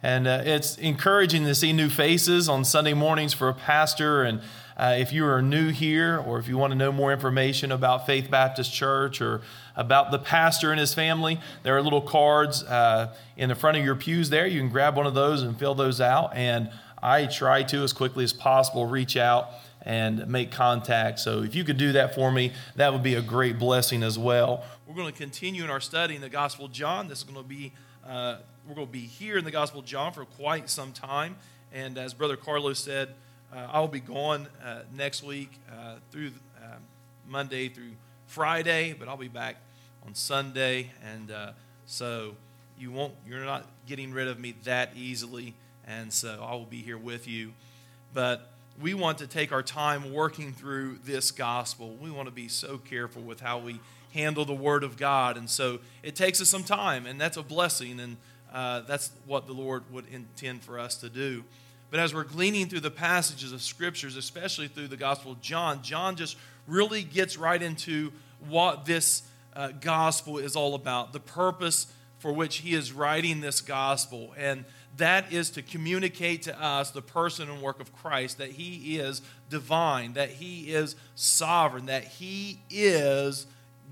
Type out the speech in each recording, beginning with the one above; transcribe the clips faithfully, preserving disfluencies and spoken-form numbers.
And uh, it's encouraging to see new faces on Sunday mornings for a pastor. And uh, if you are new here, or if you want to know more information about Faith Baptist Church or about the pastor and his family, there are little cards uh, in the front of your pews there. You can grab one of those and fill those out. And I try to, as quickly as possible, reach out and make contact. So if you could do that for me, that would be a great blessing as well. We're going to continue in our study in the Gospel of John. This is going to be, uh, we're going to be here in the Gospel of John for quite some time. And as Brother Carlos said, uh, I'll be gone uh, next week uh, through uh, Monday through Friday, but I'll be back on Sunday. And uh, so you won't, you're not getting rid of me that easily. And so I will be here with you. But we want to take our time working through this gospel. We want to be so careful with how we handle the Word of God. And so it takes us some time, and that's a blessing, and uh, that's what the Lord would intend for us to do. But as we're gleaning through the passages of Scriptures, especially through the Gospel of John, John just really gets right into what this uh, gospel is all about, the purpose for which he is writing this gospel. And that is to communicate to us the person and work of Christ, that he is divine, that he is sovereign, that he is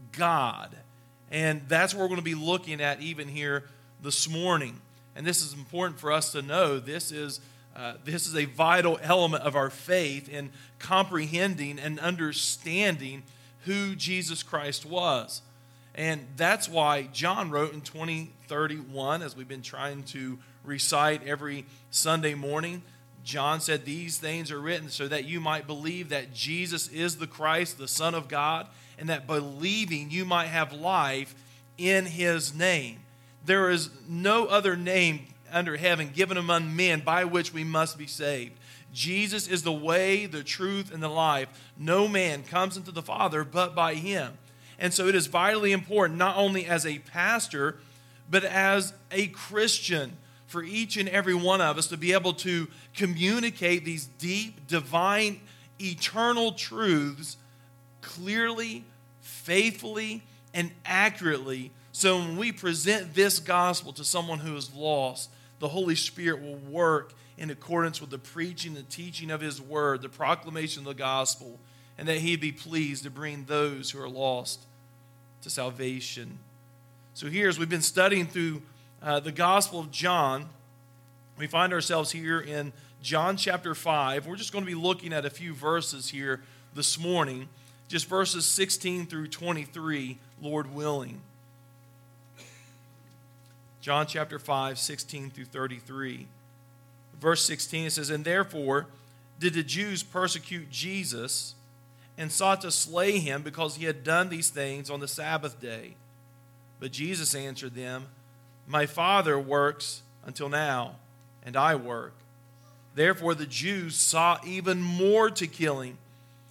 God. And that's what we're going to be looking at even here this morning. And this is important for us to know. This is, uh, this is a vital element of our faith in comprehending and understanding who Jesus Christ was. And that's why John wrote in twenty thirty-one, as we've been trying to recite every Sunday morning, John said, "These things are written so that you might believe that Jesus is the Christ, the Son of God, and that believing you might have life in his name. There is no other name under heaven given among men by which we must be saved. Jesus is the way, the truth, and the life. No man comes into the Father but by him." And so it is vitally important, not only as a pastor, but as a Christian, for each and every one of us to be able to communicate these deep, divine, eternal truths clearly, faithfully, and accurately. So when we present this gospel to someone who is lost, the Holy Spirit will work in accordance with the preaching and teaching of his word, the proclamation of the gospel, and that he'd be pleased to bring those who are lost to salvation. So here, as we've been studying through uh, the Gospel of John, we find ourselves here in John chapter five. We're just going to be looking at a few verses here this morning, just verses sixteen through twenty-three, Lord willing. John chapter five, sixteen through thirty-three. Verse sixteen, it says, "And therefore did the Jews persecute Jesus and sought to slay him because he had done these things on the Sabbath day. But Jesus answered them, My Father works until now, and I work. Therefore the Jews sought even more to kill him,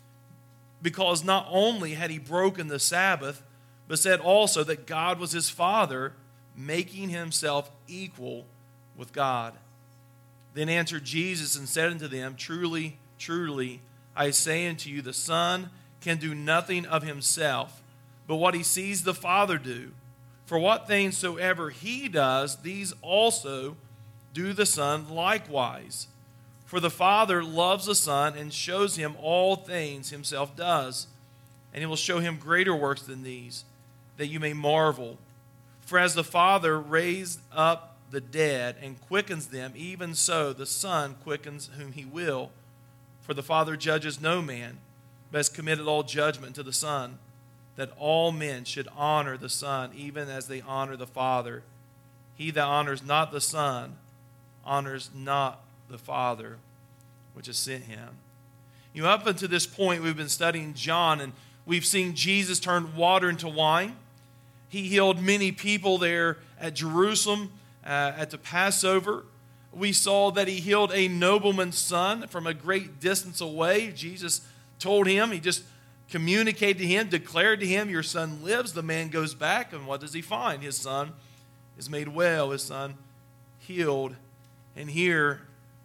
because not only had he broken the Sabbath, but said also that God was his Father, making himself equal with God. Then answered Jesus and said unto them, Truly, truly, I say unto you, the Son can do nothing of himself, but what he sees the Father do. For what things soever he does, these also do the Son likewise. For the Father loves the Son and shows him all things himself does. And he will show him greater works than these, that you may marvel. For as the Father raised up the dead and quickens them, even so the Son quickens whom he will. For the Father judges no man, but has committed all judgment to the Son, that all men should honor the Son, even as they honor the Father. He that honors not the Son honors not the Father, which has sent him." You know, up until this point, we've been studying John, and we've seen Jesus turn water into wine. He healed many people there at Jerusalem uh, at the Passover. We saw that he healed a nobleman's son from a great distance away. Jesus told him, he just communicated to him, declared to him, your son lives. The man goes back, and what does he find? His son is made well, his son healed. And here,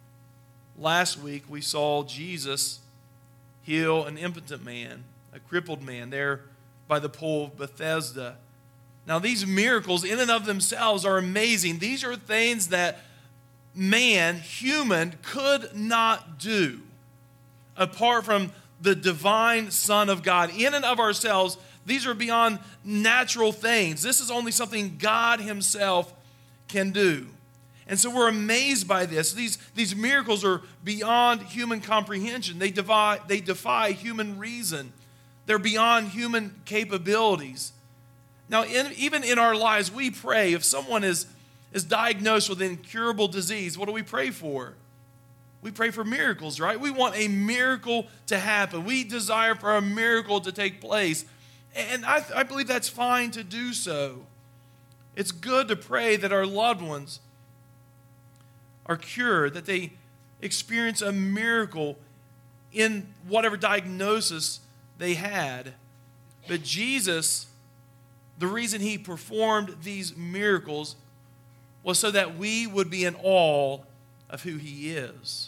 last week, we saw Jesus heal an impotent man, a crippled man there by the pool of Bethesda. Now, these miracles in and of themselves are amazing. These are things that man, human, could not do apart from the divine Son of God. In and of ourselves, these are beyond natural things. This is only something God himself can do. And so we're amazed by this. These, these miracles are beyond human comprehension. They defy, they defy human reason. They're beyond human capabilities. Now, in, even in our lives, we pray. If someone is, is diagnosed with an incurable disease, what do we pray for? We pray for miracles, right? We want a miracle to happen. We desire for a miracle to take place. And I, I believe that's fine to do so. It's good to pray that our loved ones are cured, that they experience a miracle in whatever diagnosis they had. But Jesus, the reason he performed these miracles was so that we would be in awe of who he is.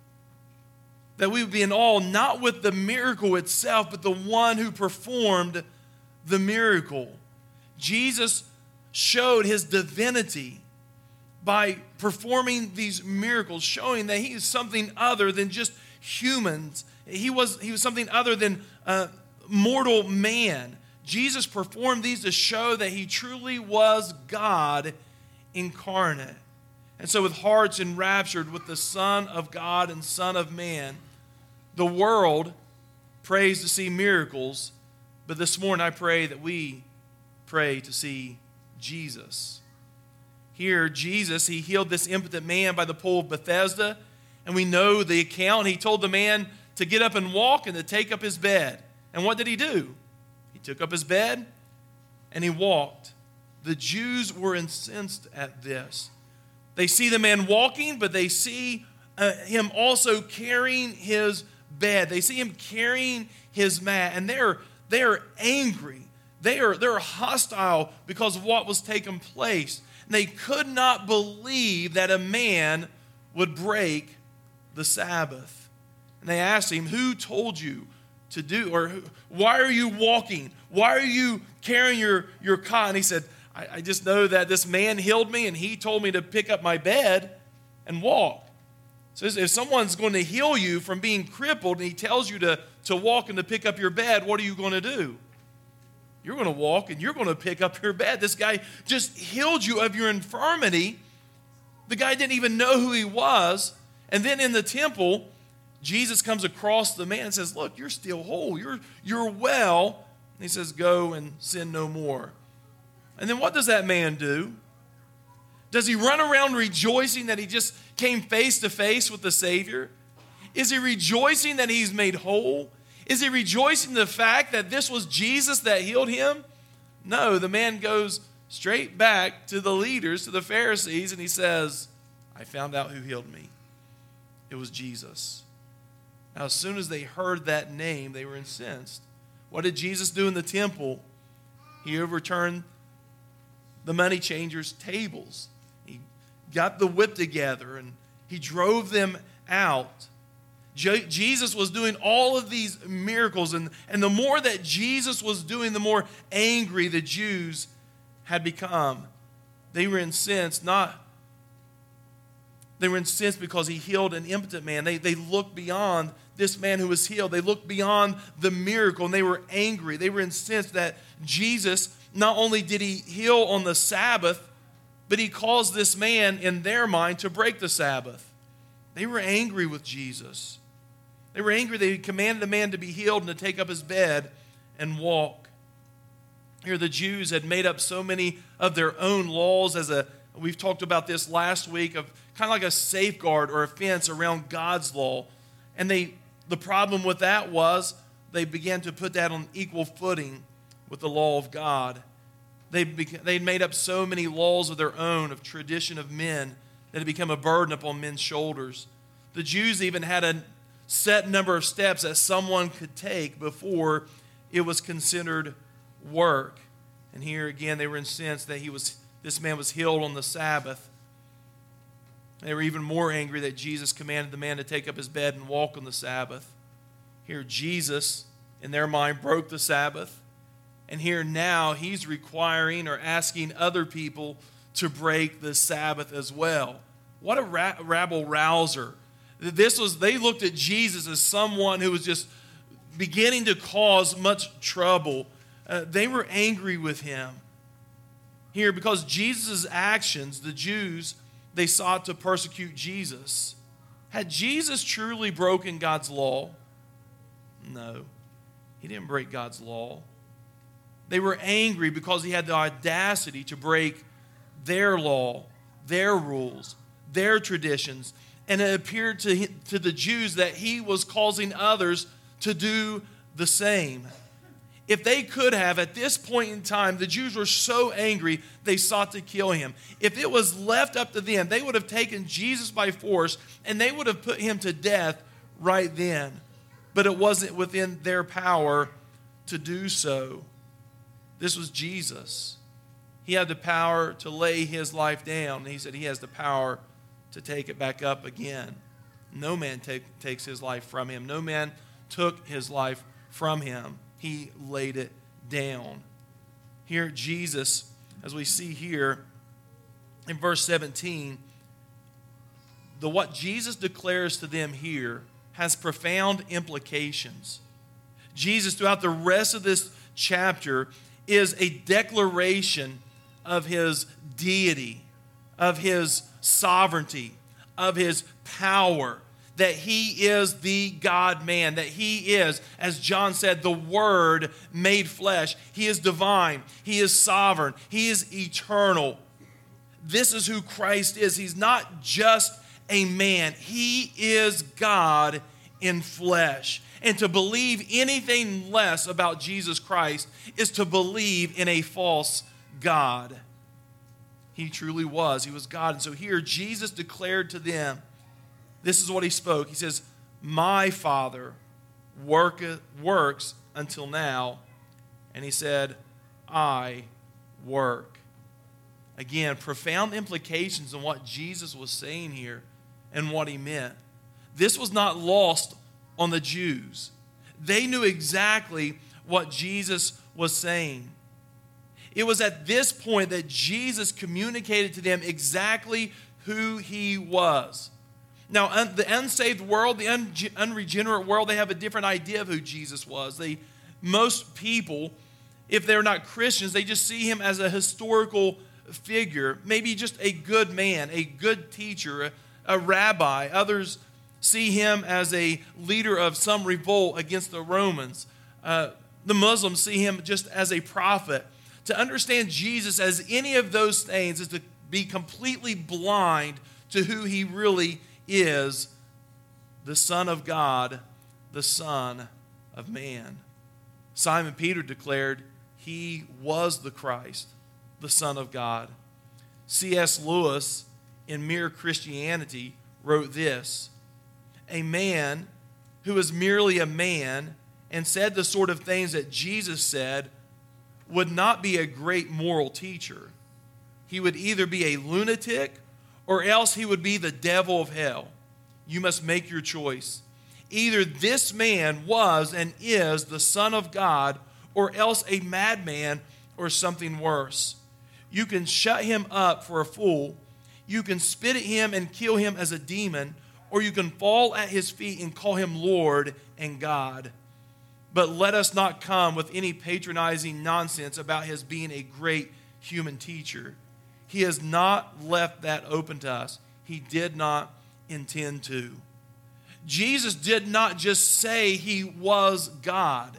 That we would be in awe not with the miracle itself, but the one who performed the miracle. Jesus showed his divinity by performing these miracles, showing that he is something other than just humans. He was, he was something other than uh, mortal man. Jesus performed these to show that he truly was God incarnate. And so with hearts enraptured with the Son of God and Son of Man, the world prays to see miracles, but this morning I pray that we pray to see Jesus. Here, Jesus, he healed this impotent man by the pool of Bethesda, and we know the account. He told the man to get up and walk and to take up his bed. And what did he do? He took up his bed and he walked. The Jews were incensed at this. They see the man walking, but they see uh, him also carrying his bed. They see him carrying his mat, and they're, they're angry. They are, they're hostile because of what was taking place. They could not believe that a man would break the Sabbath. And they asked him, who told you to do, or why are you walking? Why are you carrying your, your cot? And he said, I, I just know that this man healed me and he told me to pick up my bed and walk. So if someone's going to heal you from being crippled and he tells you to, to walk and to pick up your bed, what are you going to do? You're going to walk and you're going to pick up your bed. This guy just healed you of your infirmity. The guy didn't even know who he was. And then in the temple, Jesus comes across the man and says, look, you're still whole. You're, you're well. And he says, go and sin no more. And then what does that man do? Does he run around rejoicing that he just came face to face with the Savior? Is he rejoicing that he's made whole? Is he rejoicing in the fact that this was Jesus that healed him? No, the man goes straight back to the leaders, to the Pharisees, and he says, I found out who healed me. It was Jesus. Now, as soon as they heard that name, they were incensed. What did Jesus do in the temple? He overturned the money changers' tables. He got the whip together and he drove them out. Jesus was doing all of these miracles, and, and the more that Jesus was doing, the more angry the Jews had become. They were incensed, not they were incensed because he healed an impotent man. They, they looked beyond this man who was healed. They looked beyond the miracle, and they were angry. They were incensed that Jesus, not only did he heal on the Sabbath, but he caused this man, in their mind, to break the Sabbath. They were angry with Jesus. They were angry that he commanded the man to be healed and to take up his bed and walk. Here the Jews had made up so many of their own laws as a, we've talked about this last week, of kind of like a safeguard or a fence around God's law. And they, the problem with that was they began to put that on equal footing with the law of God. They they'd made up so many laws of their own, of tradition of men, that had become a burden upon men's shoulders. The Jews even had a set number of steps that someone could take before it was considered work. And here again, they were incensed that he was this man was healed on the Sabbath. They were even more angry that Jesus commanded the man to take up his bed and walk on the Sabbath. Here Jesus, in their mind, broke the Sabbath. And here now he's requiring or asking other people to break the Sabbath as well. What a ra- rabble rouser. This was, they looked at Jesus as someone who was just beginning to cause much trouble. Uh, they were angry with him here because Jesus' actions, the Jews, they sought to persecute Jesus. Had Jesus truly broken God's law? No, he didn't break God's law. They were angry because he had the audacity to break their law, their rules, their traditions. And it appeared to, to the Jews that he was causing others to do the same. If they could have, at this point in time, the Jews were so angry, they sought to kill him. If it was left up to them, they would have taken Jesus by force and they would have put him to death right then. But it wasn't within their power to do so. This was Jesus. He had the power to lay his life down. He said he has the power to take it back up again. No man take, takes his life from him. No man took his life from him. He laid it down. Here, Jesus, as we see here in verse seventeen, the what Jesus declares to them here has profound implications. Jesus, throughout the rest of this chapter, is a declaration of his deity, of his sovereignty, of his power, that he is the God-man, that he is, as John said, the Word made flesh. He is divine. He is sovereign. He is eternal. This is who Christ is. He's not just a man. He is God in flesh. And to believe anything less about Jesus Christ is to believe in a false God. He truly was. He was God. And so here Jesus declared to them, this is what he spoke. He says, my Father worketh, works until now. And he said, I work. Again, profound implications on what Jesus was saying here and what he meant. This was not lost on the Jews. They knew exactly what Jesus was saying. It was at this point that Jesus communicated to them exactly who he was. Now, un- the unsaved world, the un- unregenerate world, they have a different idea of who Jesus was. They, most people, if they're not Christians, they just see him as a historical figure, maybe just a good man, a good teacher, a, a rabbi. Others see him as a leader of some revolt against the Romans. Uh, the Muslims see him just as a prophet. To understand Jesus as any of those things is to be completely blind to who he really is, the Son of God, the Son of Man. Simon Peter declared he was the Christ, the Son of God. C S Lewis, in Mere Christianity, wrote this: a man who is merely a man and said the sort of things that Jesus said would not be a great moral teacher. He would either be a lunatic or else he would be the devil of hell. You must make your choice. Either this man was and is the Son of God, or else a madman or something worse. You can shut him up for a fool. You can spit at him and kill him as a demon, or you can fall at his feet and call him Lord and God. But let us not come with any patronizing nonsense about his being a great human teacher. He has not left that open to us. He did not intend to. Jesus did not just say he was God.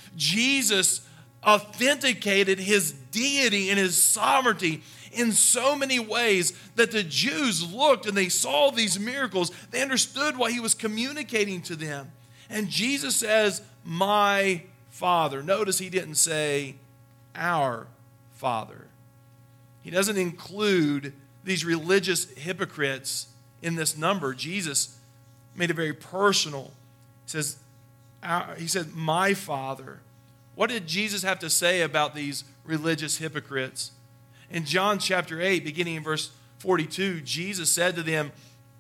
Jesus authenticated his deity and his sovereignty in so many ways that the Jews looked and they saw these miracles. They understood what he was communicating to them. And Jesus says, my Father. Notice he didn't say our Father. He doesn't include these religious hypocrites in this number. Jesus made it very personal. He says, our, he said, my Father. What did Jesus have to say about these religious hypocrites? In John chapter eight, beginning in verse forty-two, Jesus said to them,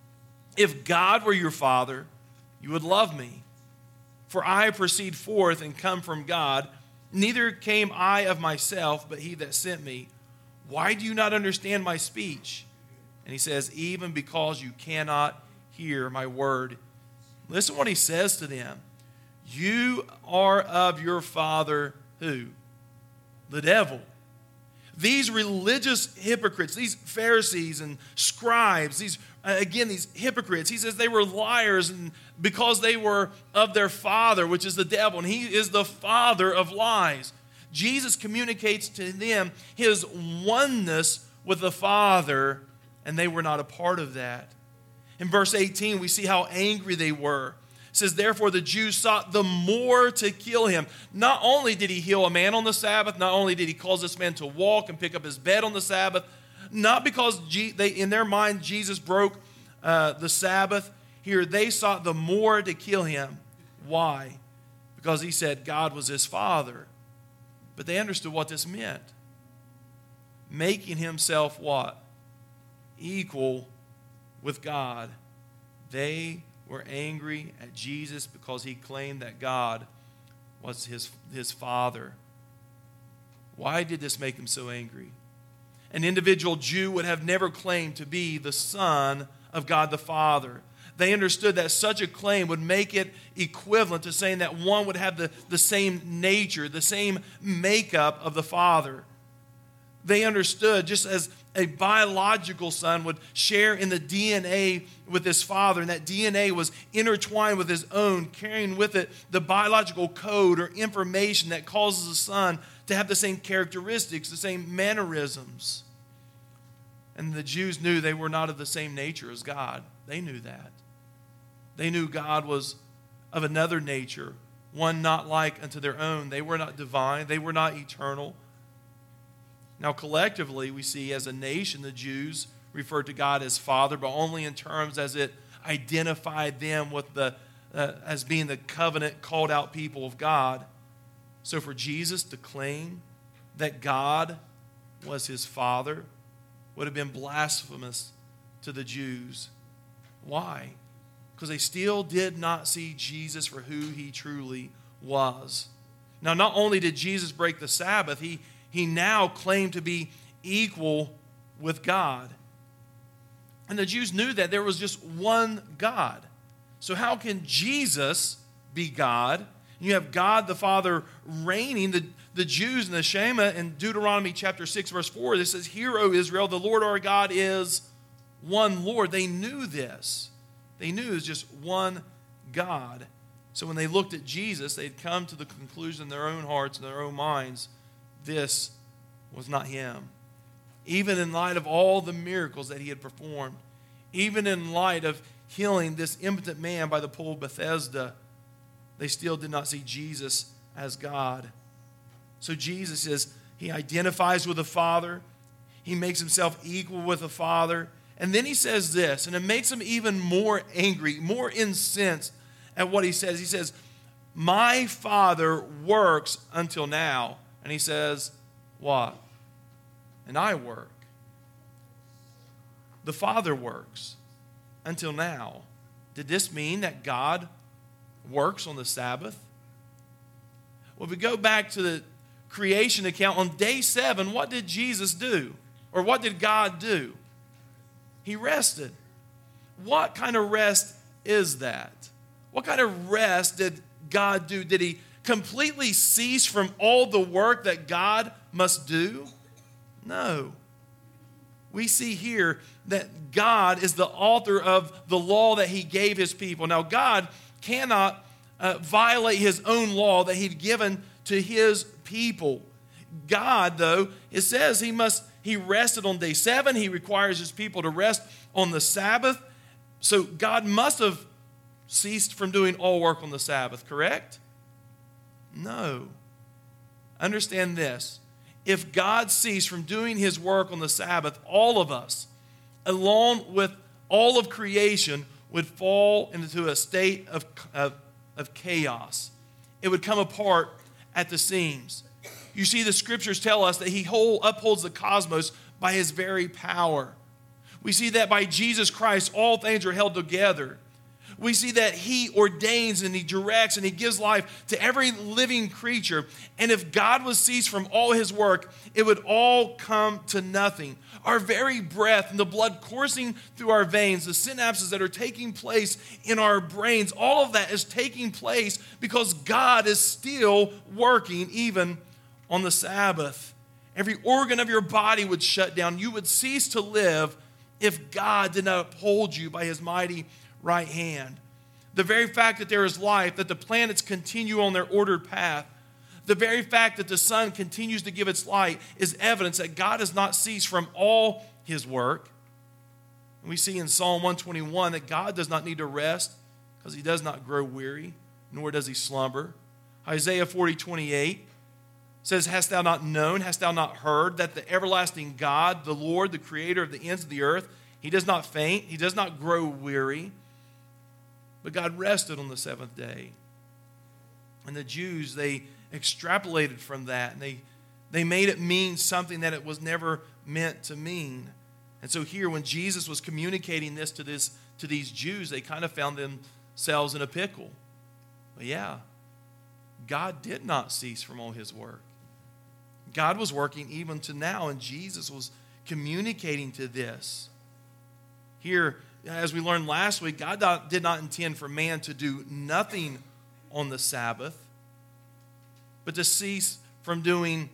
if God were your Father, you would love me. For I proceed forth and come from God. Neither came I of myself, but he that sent me. Why do you not understand my speech? And he says, even because you cannot hear my word. Listen to what he says to them. You are of your father, who? The devil. These religious hypocrites, these Pharisees and scribes, these, uh, again, these hypocrites, he says they were liars and because they were of their father, which is the devil, and he is the father of lies. Jesus communicates to them his oneness with the Father, and they were not a part of that. In verse eighteen, we see how angry they were. It says, therefore the Jews sought the more to kill him. Not only did he heal a man on the Sabbath, not only did he cause this man to walk and pick up his bed on the Sabbath, not because G- they, in their mind Jesus broke uh, the Sabbath. Here, they sought the more to kill him. Why? Because he said God was his Father. But they understood what this meant. Making himself what? Equal with God. They were angry at Jesus because he claimed that God was his, his Father. Why did this make him so angry? An individual Jew would have never claimed to be the Son of God the Father. They understood that such a claim would make it equivalent to saying that one would have the, the same nature, the same makeup of the Father. They understood, just as a biological son would share in the D N A with his father, and that D N A was intertwined with his own, carrying with it the biological code or information that causes a son to have the same characteristics, the same mannerisms. And the Jews knew they were not of the same nature as God. They knew that. They knew God was of another nature, one not like unto their own. They were not divine. They were not eternal. Now, collectively, we see as a nation, the Jews referred to God as Father, but only in terms as it identified them with the uh, as being the covenant called out people of God. So for Jesus to claim that God was his Father would have been blasphemous to the Jews. Why? Because they still did not see Jesus for who he truly was. Now, not only did Jesus break the Sabbath, he, he now claimed to be equal with God. And the Jews knew that there was just one God. So how can Jesus be God? You have God the Father reigning. The, the Jews in the Shema in Deuteronomy chapter six, verse four, this says, Hear, O Israel, the Lord our God is one Lord. They knew this. They knew it was just one God. So when they looked at Jesus, they'd come to the conclusion in their own hearts and their own minds, this was not him. Even in light of all the miracles that he had performed, even in light of healing this impotent man by the pool of Bethesda, they still did not see Jesus as God. So Jesus is, he identifies with the Father. He makes himself equal with the Father. And then he says this, and it makes him even more angry, more incensed at what he says. He says, my Father works until now. And he says, what? And I work. The Father works until now. Did this mean that God works on the Sabbath? Well, if we go back to the creation account, on day seven, what did Jesus do? Or what did God do? He rested. What kind of rest is that? What kind of rest did God do? Did he completely cease from all the work that God must do? No. We see here that God is the author of the law that he gave his people. Now, God cannot uh, violate his own law that he'd given to his people. God, though, it says he must He rested on day seven. He requires his people to rest on the Sabbath. So God must have ceased from doing all work on the Sabbath, correct? No. Understand this. If God ceased from doing his work on the Sabbath, all of us, along with all of creation, would fall into a state of, of, of chaos. It would come apart at the seams. You see, the scriptures tell us that he whole, upholds the cosmos by his very power. We see that by Jesus Christ, all things are held together. we see that he ordains and he directs and he gives life to every living creature. And if God was ceased from all his work, it would all come to nothing. Our very breath and the blood coursing through our veins, the synapses that are taking place in our brains, all of that is taking place because God is still working even on the Sabbath. Every organ of your body would shut down. You would cease to live if God did not uphold you by his mighty right hand. The very fact that there is life, that the planets continue on their ordered path, the very fact that the sun continues to give its light is evidence that God has not ceased from all his work. And we see in Psalm one twenty-one that God does not need to rest because he does not grow weary, nor does he slumber. Isaiah forty twenty-eight says, hast thou not known, hast thou not heard, that the everlasting God, the Lord, the creator of the ends of the earth, he does not faint, he does not grow weary. But God rested on the seventh day. And the Jews, they extrapolated from that, and they, they made it mean something that it was never meant to mean. And so here, when Jesus was communicating this to, this, to these Jews, they kind of found themselves in a pickle. But yeah, God did not cease from all his work. God was working even to now, and Jesus was communicating to this. Here, as we learned last week, God did not intend for man to do nothing on the Sabbath, but to cease from doing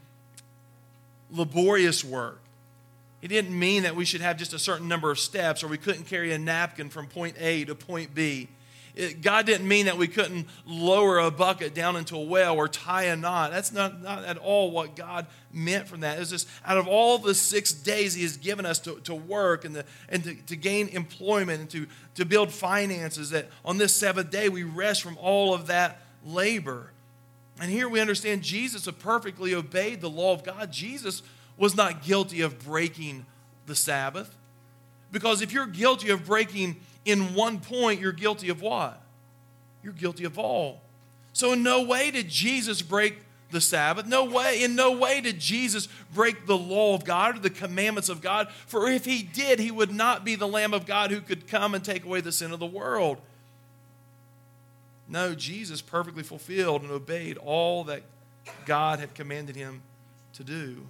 laborious work. It didn't mean that we should have just a certain number of steps or we couldn't carry a napkin from point A to point B. It, God didn't mean that we couldn't lower a bucket down into a well or tie a knot. That's not, not at all what God meant from that. It's just out of all the six days he has given us to, to work and, the, and to, to gain employment and to, to build finances, that on this seventh day we rest from all of that labor. And here we understand Jesus had perfectly obeyed the law of God. Jesus was not guilty of breaking the Sabbath. Because if you're guilty of breaking in one point, you're guilty of what? You're guilty of all. So in no way did Jesus break the Sabbath. No way, in no way did Jesus break the law of God or the commandments of God. For if he did, he would not be the Lamb of God who could come and take away the sin of the world. No, Jesus perfectly fulfilled and obeyed all that God had commanded him to do.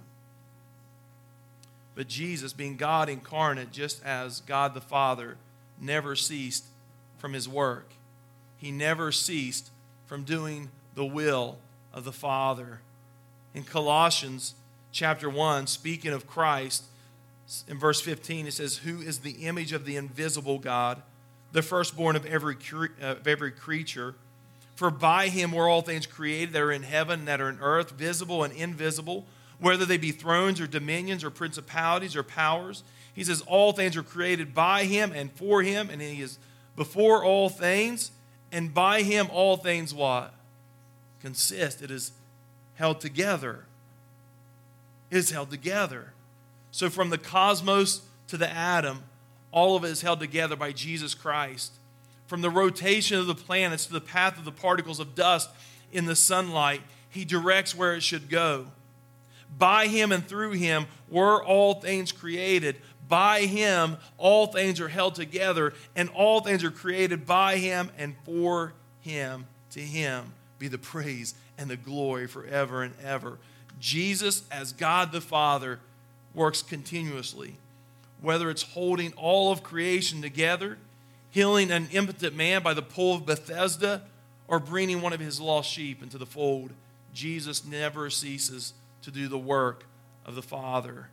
But Jesus, being God incarnate, just as God the Father, never ceased from his work. He never ceased from doing the will of the Father. In Colossians chapter one, speaking of Christ, in verse fifteen, it says, who is the image of the invisible God, the firstborn of every, cre- of every creature. For by him were all things created that are in heaven and that are in earth, visible and invisible, whether they be thrones or dominions or principalities or powers. He says all things are created by him and for him, and he is before all things, and by him all things what? Consist. It is held together. It is held together. So from the cosmos to the atom, all of it is held together by Jesus Christ. From the rotation of the planets to the path of the particles of dust in the sunlight, he directs where it should go. By him and through him were all things created. By him all things are held together, and all things are created by him and for him. To him be the praise and the glory forever and ever. Jesus, as God the Father, works continuously. Whether it's holding all of creation together, healing an impotent man by the pool of Bethesda, or bringing one of his lost sheep into the fold, Jesus never ceases to do the work of the Father.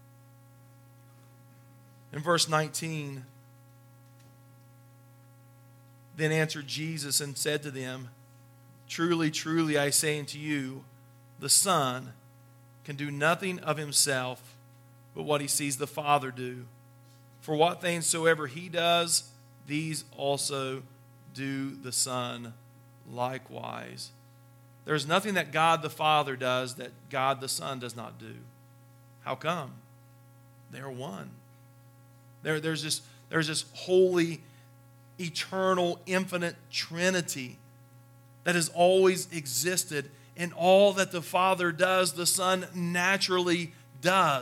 In verse nineteen, then answered Jesus and said to them, truly, truly, I say unto you, the Son can do nothing of himself but what he sees the Father do. For what things soever he does, these also do the Son likewise. There's nothing that God the Father does that God the Son does not do. How come? They're one. There, there's this, there's this holy, eternal, infinite Trinity that has always existed, and all that the Father does, the Son naturally does.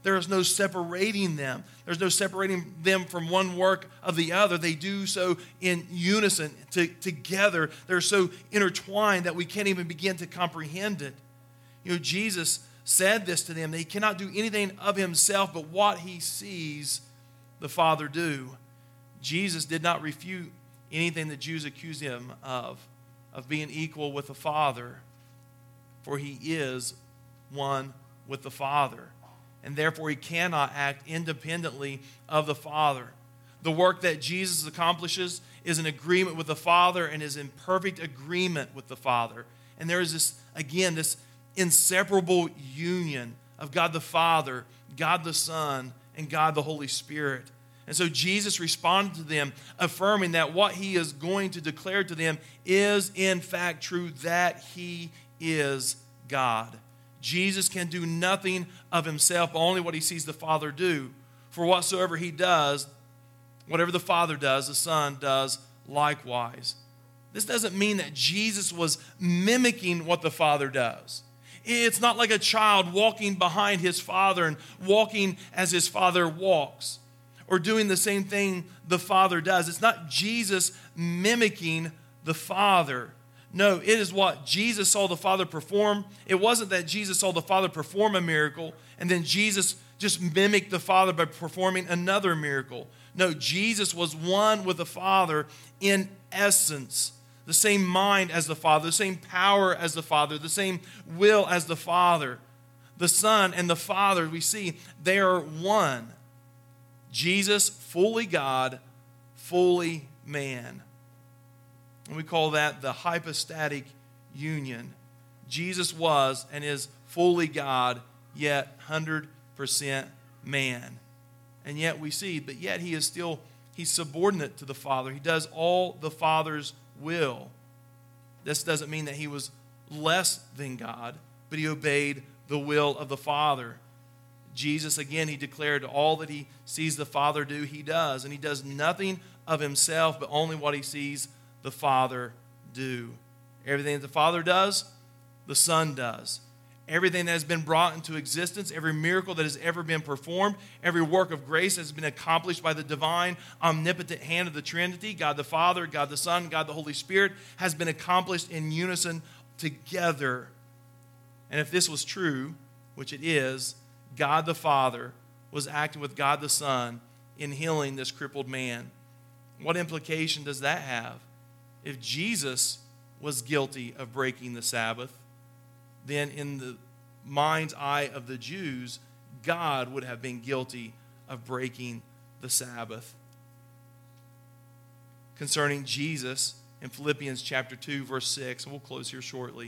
There is no separating them. There's no separating them from one work of the other. They do so in unison, to, together. They're so intertwined that we can't even begin to comprehend it. You know, Jesus said this to them, that he cannot do anything of himself but what he sees the Father do. Jesus did not refute anything the Jews accused him of, of being equal with the Father, for he is one with the Father. And therefore he cannot act independently of the Father. The work that Jesus accomplishes is in agreement with the Father and is in perfect agreement with the Father. And there is this, again, this inseparable union of God the Father, God the Son, and God the Holy Spirit. And so Jesus responded to them, affirming that what he is going to declare to them is in fact true, that he is God. Jesus can do nothing of himself, only what he sees the Father do. For whatsoever he does, whatever the Father does, the Son does likewise. This doesn't mean that Jesus was mimicking what the Father does. It's not like a child walking behind his father and walking as his father walks, or doing the same thing the Father does. It's not Jesus mimicking the Father. No, it is what Jesus saw the Father perform. It wasn't that Jesus saw the Father perform a miracle and then Jesus just mimicked the Father by performing another miracle. No, Jesus was one with the Father in essence. The same mind as the Father, the same power as the Father, the same will as the Father. The Son and the Father, we see, they are one. Jesus, fully God, fully man. And we call that the hypostatic union. Jesus was and is fully God, yet one hundred percent man. And yet we see, but yet he is still, he's subordinate to the Father. He does all the Father's will. This doesn't mean that he was less than God, but he obeyed the will of the Father. Jesus, again, he declared all that he sees the Father do, he does. And he does nothing of himself, but only what he sees the Father do. Everything that the Father does, the Son does. Everything that has been brought into existence, every miracle that has ever been performed, every work of grace that has been accomplished by the divine, omnipotent hand of the Trinity, God the Father, God the Son, God the Holy Spirit, has been accomplished in unison together. And if this was true, which it is, God the Father was acting with God the Son in healing this crippled man. What implication does that have? If Jesus was guilty of breaking the Sabbath, then in the mind's eye of the Jews, God would have been guilty of breaking the Sabbath. Concerning Jesus, in Philippians chapter two, verse six, and we'll close here shortly.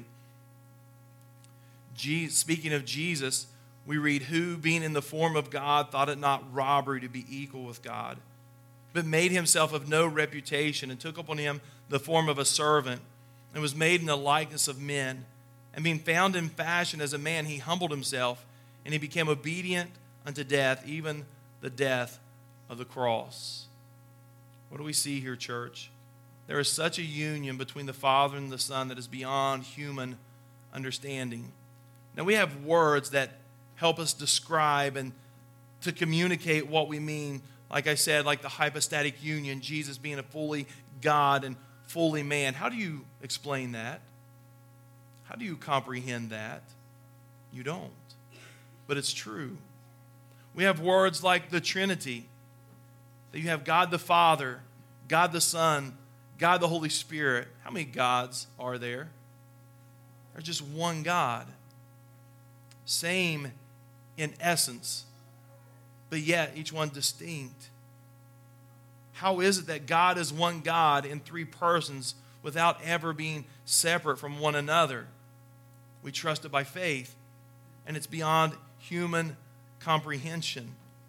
Jesus, speaking of Jesus, we read, who, being in the form of God, thought it not robbery to be equal with God, but made himself of no reputation, and took upon him the form of a servant, and was made in the likeness of men. And being found in fashion as a man, he humbled himself, and he became obedient unto death, even the death of the cross. What do we see here, church? There is such a union between the Father and the Son that is beyond human understanding. Now, we have words that help us describe and to communicate what we mean. Like I said, like the hypostatic union, Jesus being a fully God and fully man. How do you explain that? How do you comprehend that? You don't. But it's true. We have words like the Trinity. That you have God the Father, God the Son, God the Holy Spirit. How many gods are there? There's just one God. Same in essence, but yet each one distinct. How is it that God is one God in three persons without ever being separate from one another? We trust it by faith, and it's beyond human comprehension.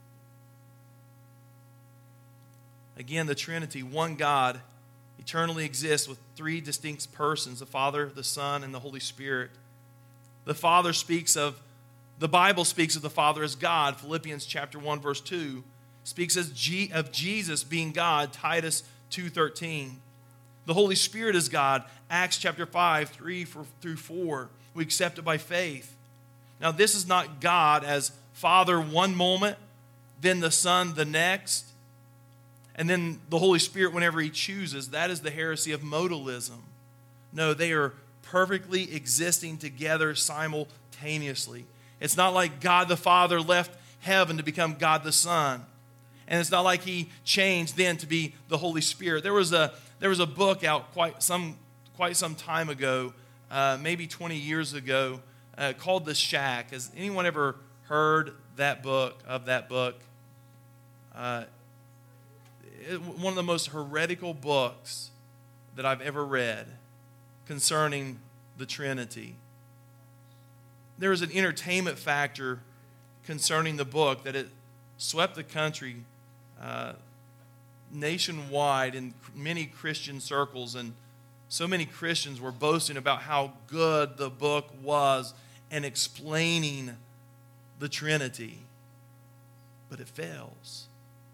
Again, the Trinity, one God, eternally exists with three distinct persons, the Father, the Son, and the Holy Spirit. The Father speaks of, the Bible speaks of the Father as God. Philippians chapter one, verse two, speaks as G, of Jesus being God, Titus two thirteen. The Holy Spirit is God, Acts chapter five, three through four. We accept it by faith. Now, this is not God as Father one moment, then the Son the next, and then the Holy Spirit whenever he chooses. That is the heresy of modalism. No, they are perfectly existing together simultaneously. It's not like God the Father left heaven to become God the Son. And it's not like he changed then to be the Holy Spirit. There was a there was a book out quite some quite some time ago, uh, maybe twenty years ago, uh, called The Shack. Has anyone ever heard that book, of that book? Uh, it, one of the most heretical books that I've ever read concerning the Trinity. There was an entertainment factor concerning the book that it swept the country uh, nationwide in many Christian circles, and so many Christians were boasting about how good the book was and explaining the Trinity. But it fails.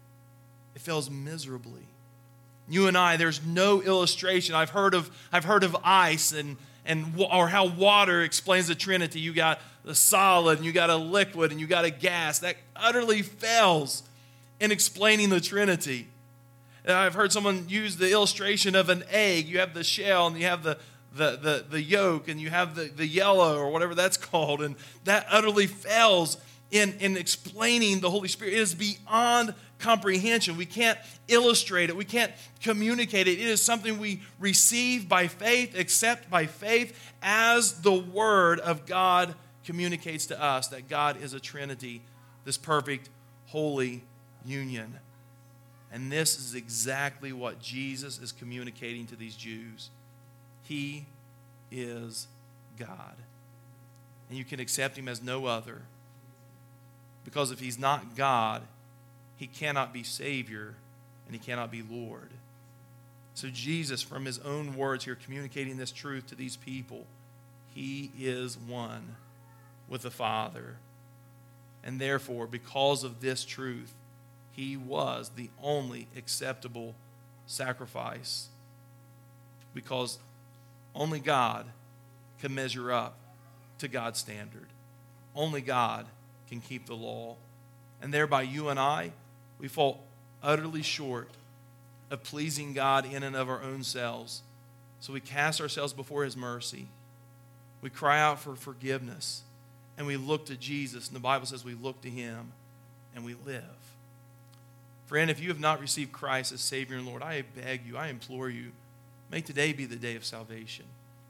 It fails miserably. You and I, there's no illustration. I've heard of I've heard of ice and and or how water explains the Trinity. You got the solid, and you got a liquid, and you got a gas. That utterly fails in explaining the Trinity. And I've heard someone use the illustration of an egg. You have the shell, and you have the the the, the yolk, and you have the, the yellow, or whatever that's called. And that utterly fails in, in explaining the Holy Spirit. It is beyond comprehension. We can't illustrate it. We can't communicate it. It is something we receive by faith, accept by faith, as the Word of God communicates to us that God is a Trinity, this perfect, holy union. And this is exactly what Jesus is communicating to these Jews. He is God. And you can accept him as no other. Because if he's not God, he cannot be Savior, and he cannot be Lord. So Jesus, from his own words here, communicating this truth to these people, he is one with the Father. And therefore, because of this truth, he was the only acceptable sacrifice. Because only God can measure up to God's standard. Only God can keep the law. And thereby you and I, we fall utterly short of pleasing God in and of our own selves. So we cast ourselves before his mercy. We cry out for forgiveness. And we look to Jesus. And the Bible says we look to him and we live. Friend, if you have not received Christ as Savior and Lord, I beg you, I implore you, may today be the day of salvation.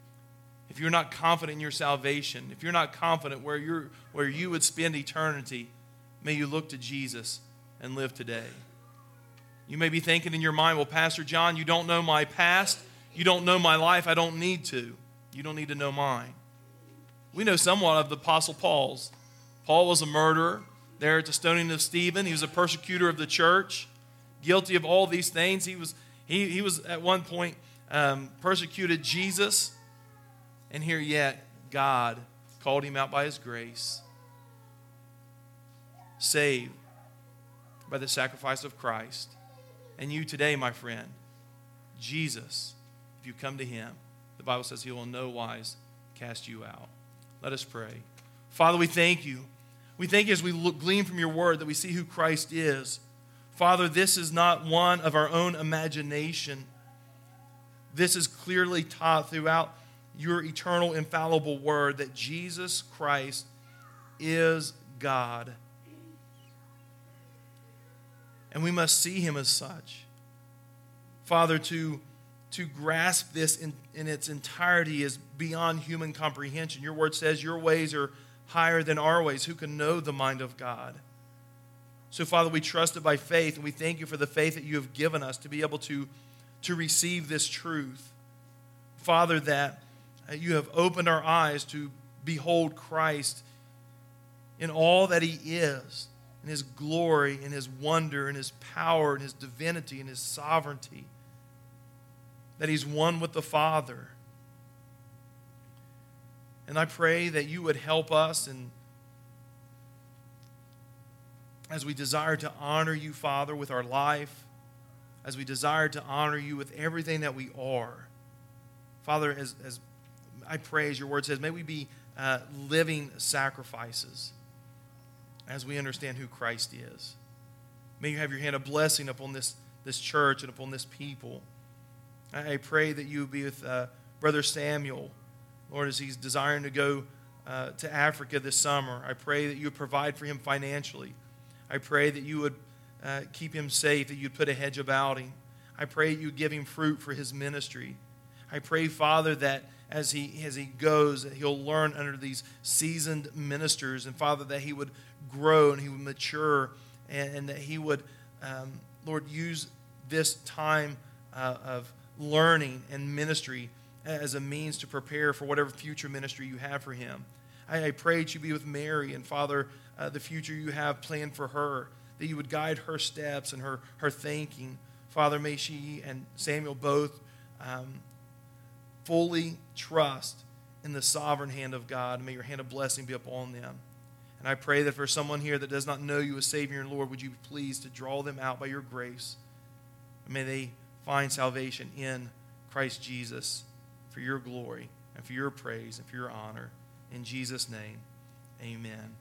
If you're not confident in your salvation, if you're not confident where you're, where you would spend eternity, may you look to Jesus and live today. You may be thinking in your mind, well, Pastor John, you don't know my past. You don't know my life. I don't need to. You don't need to know mine. We know somewhat of the Apostle Paul's. Paul was a murderer there at the stoning of Stephen. He was a persecutor of the church, guilty of all these things. He was, he, he was at one point um, persecuted Jesus. And here yet, God called him out by his grace, saved by the sacrifice of Christ. And you today, my friend, Jesus, if you come to him, the Bible says he will in no wise cast you out. Let us pray. Father, we thank you. We thank you as we look, glean from your word that we see who Christ is. Father, this is not one of our own imagination. This is clearly taught throughout your eternal, infallible word that Jesus Christ is God. And we must see him as such. Father, to, to grasp this in, in its entirety is beyond human comprehension. Your word says your ways are higher than our ways. Who can know the mind of God? So, Father, we trust it by faith, and we thank you for the faith that you have given us to be able to, to receive this truth. Father, that you have opened our eyes to behold Christ in all that he is, in his glory, in his wonder, in his power, in his divinity, in his sovereignty, that he's one with the Father. And I pray that you would help us, and as we desire to honor you, Father, with our life, as we desire to honor you with everything that we are, Father, as, as I pray, as your word says, may we be uh, living sacrifices. as we understand who Christ is. May you have your hand of blessing upon this, this church and upon this people. I, I pray that you would be with uh, Brother Samuel, Lord, as he's desiring to go uh, to Africa this summer. I pray that you would provide for him financially. I pray that you would uh, keep him safe, that you'd put a hedge about him. I pray you would give him fruit for his ministry. I pray, Father, that as he as he goes, that he'll learn under these seasoned ministers, and Father, that he would grow and he would mature, and, and that he would, um, Lord, use this time uh, of learning and ministry as a means to prepare for whatever future ministry you have for him. I, I pray that you be with Mary, and Father, uh, the future you have planned for her, that you would guide her steps and her, her thinking. Father, may she and Samuel both um, fully trust in the sovereign hand of God. May your hand of blessing be upon them. And I pray that for someone here that does not know you as Savior and Lord, would you be pleased to draw them out by your grace. And may they find salvation in Christ Jesus for your glory and for your praise and for your honor. In Jesus' name, amen.